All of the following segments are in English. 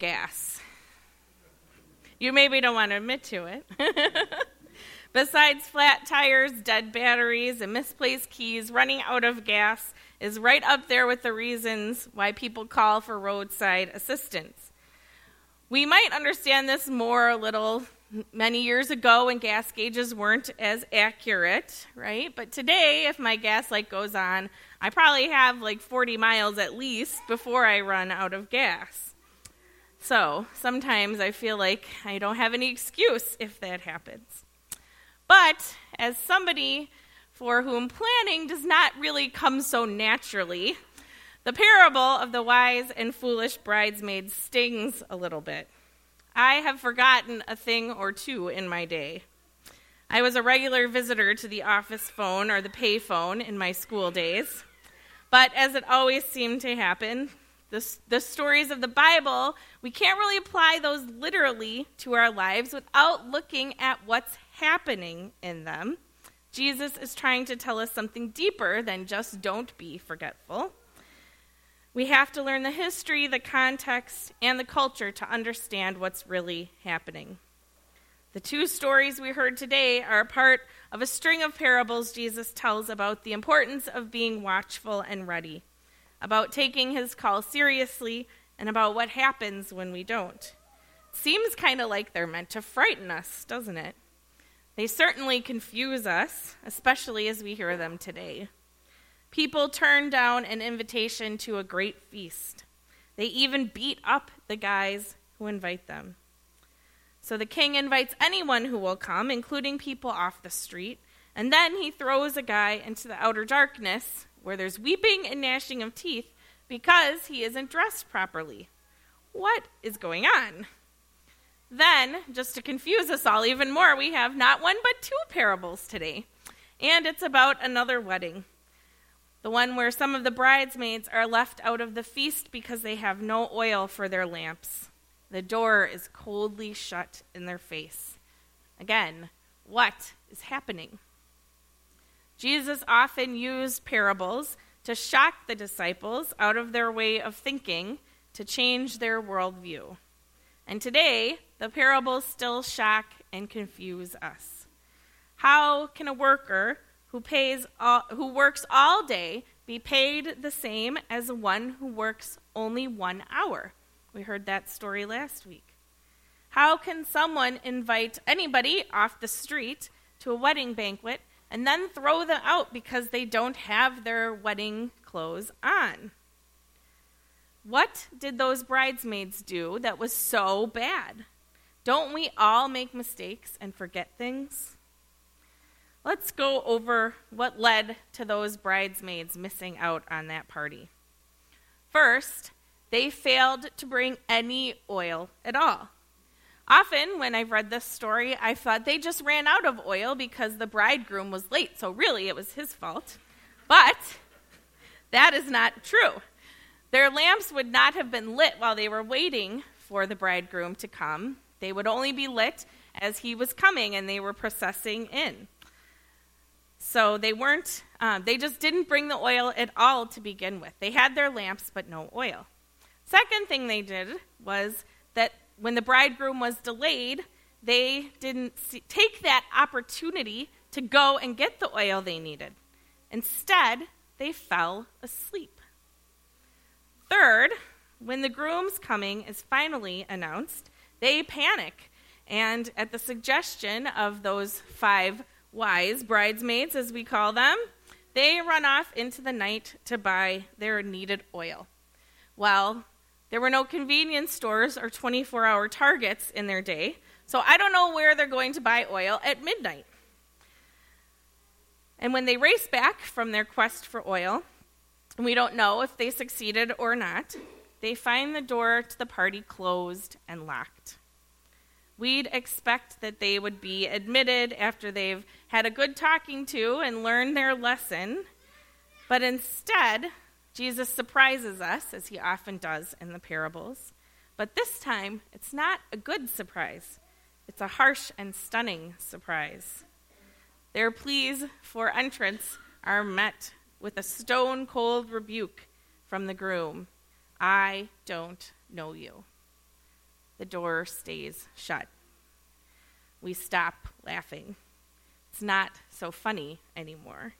gas. You maybe don't want to admit to it. Besides flat tires, dead batteries, and misplaced keys, running out of gas is right up there with the reasons why people call for roadside assistance. We might understand this more a little many years ago when gas gauges weren't as accurate, right? But today, if my gas light goes on, I probably have like 40 miles at least before I run out of gas. So sometimes I feel like I don't have any excuse if that happens. But as somebody for whom planning does not really come so naturally, the parable of the wise and foolish bridesmaids stings a little bit. I have forgotten a thing or two in my day. I was a regular visitor to the office phone or the pay phone in my school days. But as it always seemed to happen, the stories of the Bible, we can't really apply those literally to our lives without looking at what's happening in them. Jesus is trying to tell us something deeper than just don't be forgetful. We have to learn the history, the context, and the culture to understand what's really happening. The two stories we heard today are a part of a string of parables Jesus tells about the importance of being watchful and ready, about taking his call seriously, and about what happens when we don't. It seems kind of like they're meant to frighten us, doesn't it? They certainly confuse us, especially as we hear them today. People turn down an invitation to a great feast. They even beat up the guys who invite them. So the king invites anyone who will come, including people off the street, and then he throws a guy into the outer darkness where there's weeping and gnashing of teeth because he isn't dressed properly. What is going on? Then, just to confuse us all even more, we have not one but two parables today. And it's about another wedding. The one where some of the bridesmaids are left out of the feast because they have no oil for their lamps. The door is coldly shut in their face. Again, what is happening? Jesus often used parables to shock the disciples out of their way of thinking, to change their worldview. And today, the parables still shock and confuse us. How can a worker who works all day be paid the same as one who works only 1 hour? We heard that story last week. How can someone invite anybody off the street to a wedding banquet and then throw them out because they don't have their wedding clothes on? What did those bridesmaids do that was so bad? Don't we all make mistakes and forget things? Let's go over what led to those bridesmaids missing out on that party. First, they failed to bring any oil at all. Often, when I've read this story, I thought they just ran out of oil because the bridegroom was late, so really it was his fault. But that is not true. Their lamps would not have been lit while they were waiting for the bridegroom to come. They would only be lit as he was coming and they were processing in. So they just didn't bring the oil at all to begin with. They had their lamps, but no oil. Second thing they did was that when the bridegroom was delayed, they didn't take that opportunity to go and get the oil they needed. Instead, they fell asleep. Third, when the groom's coming is finally announced, they panic. And at the suggestion of those 5 wise bridesmaids, as we call them, they run off into the night to buy their needed oil. Well, there were no convenience stores or 24-hour Targets in their day, so I don't know where they're going to buy oil at midnight. And when they race back from their quest for oil, and we don't know if they succeeded or not, they find the door to the party closed and locked. We'd expect that they would be admitted after they've had a good talking to and learned their lesson, but instead, Jesus surprises us, as he often does in the parables. But this time, it's not a good surprise. It's a harsh and stunning surprise. Their pleas for entrance are met with a stone-cold rebuke from the groom. I don't know you. the door stays shut. We stop laughing. It's not so funny anymore.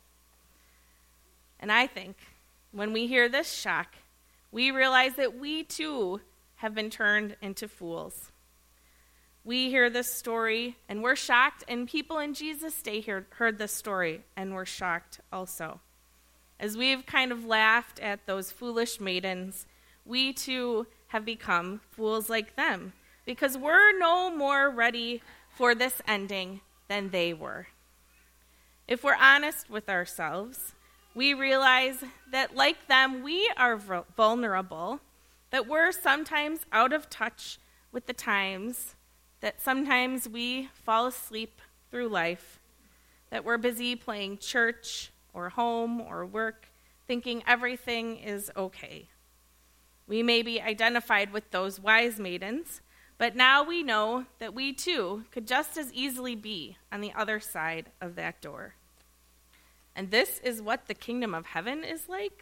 And I think when we hear this shock, we realize that we too have been turned into fools. We hear this story and we're shocked, and people in Jesus' day heard this story and were shocked also. As we've kind of laughed at those foolish maidens, we too have become fools like them, because we're no more ready for this ending than they were. If we're honest with ourselves, we realize that like them, we are vulnerable, that we're sometimes out of touch with the times, that sometimes we fall asleep through life, that we're busy playing church or home or work, thinking everything is okay. We may be identified with those wise maidens, but now we know that we too could just as easily be on the other side of that door. And this is what the kingdom of heaven is like.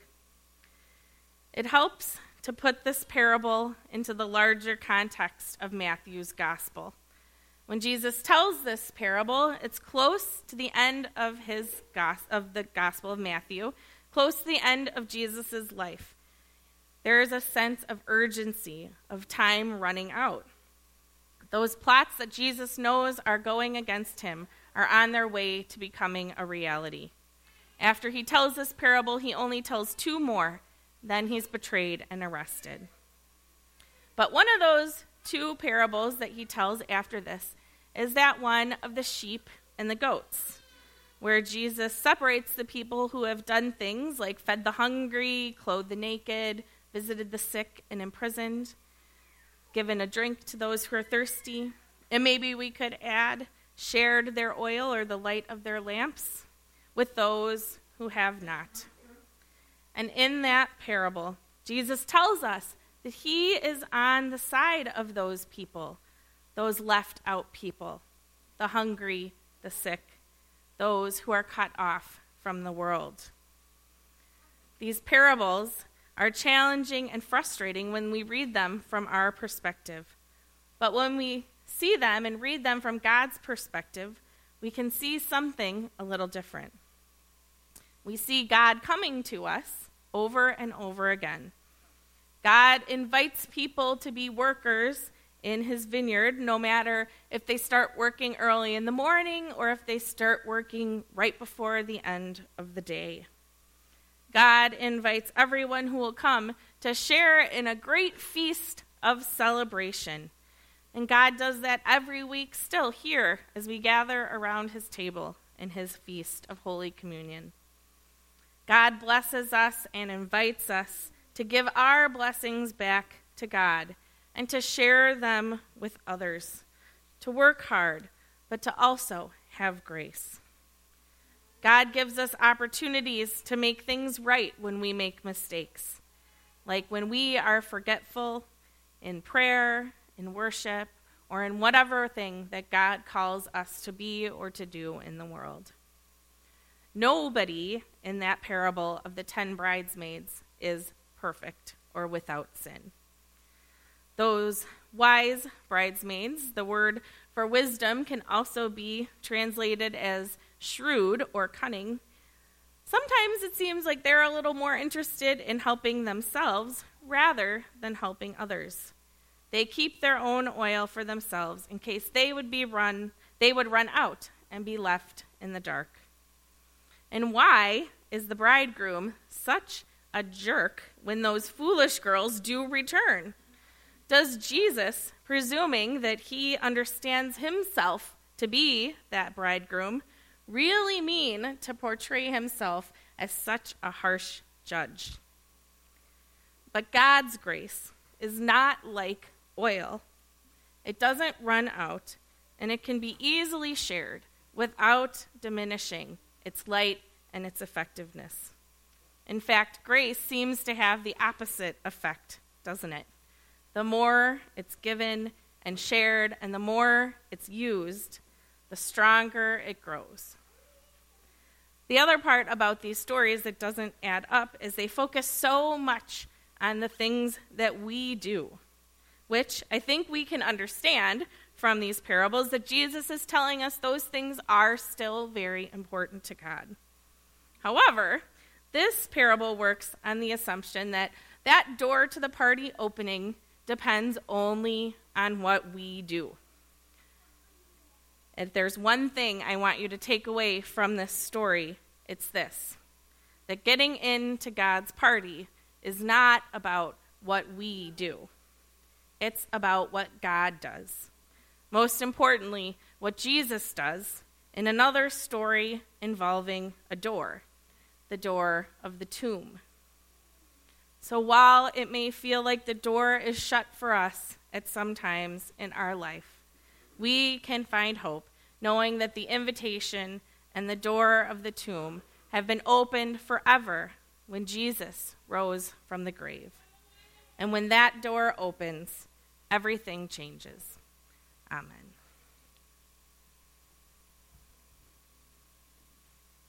It helps to put this parable into the larger context of Matthew's gospel. When Jesus tells this parable, it's close to the end of the Gospel of Matthew, close to the end of Jesus' life. There is a sense of urgency, of time running out. Those plots that Jesus knows are going against him are on their way to becoming a reality. After he tells this parable, he only tells 2 more. Then he's betrayed and arrested. But one of those 2 parables that he tells after this is that one of the sheep and the goats, where Jesus separates the people who have done things like fed the hungry, clothed the naked, visited the sick and imprisoned, given a drink to those who are thirsty, and maybe we could add, shared their oil or the light of their lamps with those who have not. And in that parable, Jesus tells us that he is on the side of those people, those left out people, the hungry, the sick, those who are cut off from the world. These parables are challenging and frustrating when we read them from our perspective. But when we see them and read them from God's perspective, we can see something a little different. We see God coming to us over and over again. God invites people to be workers in his vineyard, no matter if they start working early in the morning or if they start working right before the end of the day. God invites everyone who will come to share in a great feast of celebration. And God does that every week still here as we gather around his table in his feast of Holy Communion. God blesses us and invites us to give our blessings back to God and to share them with others, to work hard, but to also have grace. God gives us opportunities to make things right when we make mistakes, like when we are forgetful in prayer, in worship, or in whatever thing that God calls us to be or to do in the world. Nobody in that parable of the 10 bridesmaids is perfect or without sin. Those wise bridesmaids, the word for wisdom can also be translated as shrewd or cunning. Sometimes it seems like they're a little more interested in helping themselves rather than helping others. They keep their own oil for themselves in case they would run out and be left in the dark. And why is the bridegroom such a jerk when those foolish girls do return? Does Jesus, presuming that he understands himself to be that bridegroom, really mean to portray himself as such a harsh judge? But God's grace is not like oil. It doesn't run out, and it can be easily shared without diminishing its light and its effectiveness. In fact, grace seems to have the opposite effect, doesn't it? The more it's given and shared, and the more it's used, the stronger it grows. The other part about these stories that doesn't add up is they focus so much on the things that we do. which I think we can understand from these parables that Jesus is telling us those things are still very important to God. However, this parable works on the assumption that that door to the party opening depends only on what we do. If there's one thing I want you to take away from this story, it's this: that getting into God's party is not about what we do. It's about what God does. Most importantly, what Jesus does in another story involving a door, the door of the tomb. So while it may feel like the door is shut for us at some times in our life, we can find hope knowing that the invitation and the door of the tomb have been opened forever when Jesus rose from the grave. And when that door opens, everything changes. Amen.